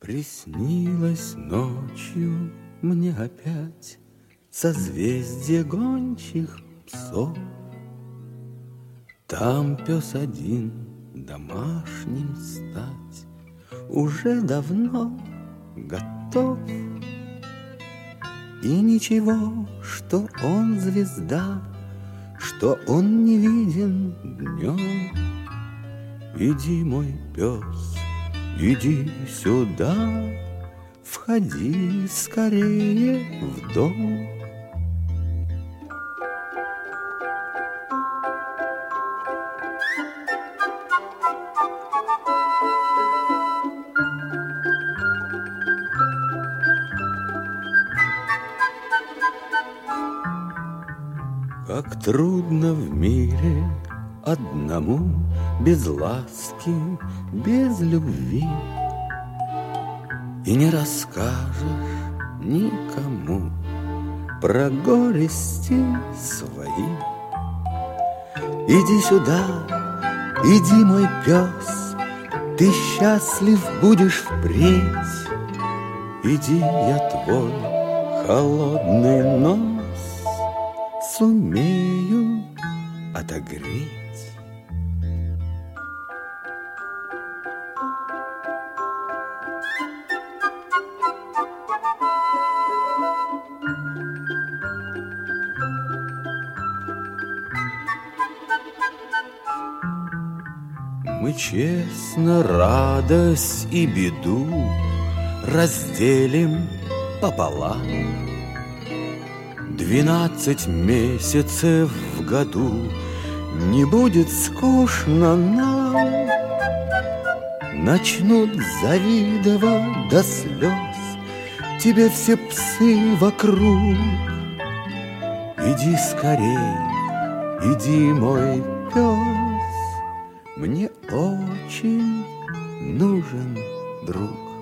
Приснилось ночью мне опять созвездие гончих псов. Там пес один домашним стать уже давно готов. И ничего, что он звезда, что он не виден днем. Иди, мой пес, иди сюда, входи скорее в дом. Как трудно в мире одному, без ласки, без любви. И не расскажешь никому про горести свои. Иди сюда, иди, мой пес, ты счастлив будешь впредь. Иди, я твой холодный нос сумею отогреть. Мы честно радость и беду разделим пополам. 12 месяцев в году не будет скучно нам. Начнут завидовать до слез тебе все псы вокруг. Иди скорей, иди, мой пес, мне очень нужен друг.